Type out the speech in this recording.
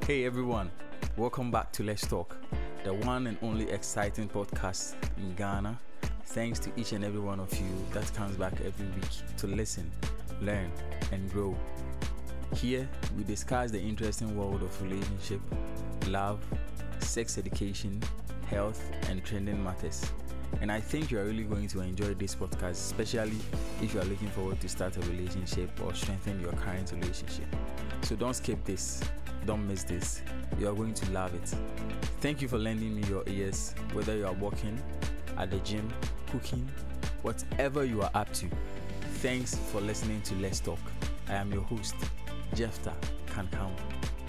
Hey everyone, welcome back to Let's Talk, the one and only exciting podcast in Ghana. Thanks to each and every one of you that comes back every week to listen, learn, and grow. Here, we discuss the interesting world of relationship, love, sex education, health, and trending matters. And I think you are really going to enjoy this podcast, especially if you are looking forward to start a relationship or strengthen your current relationship. So don't skip this. Don't miss this. You are going to love it. Thank you for lending me your ears, whether you are walking, at the gym, cooking, whatever you are up to. Thanks for listening to Let's Talk. I am your host, Jephthah Kankam.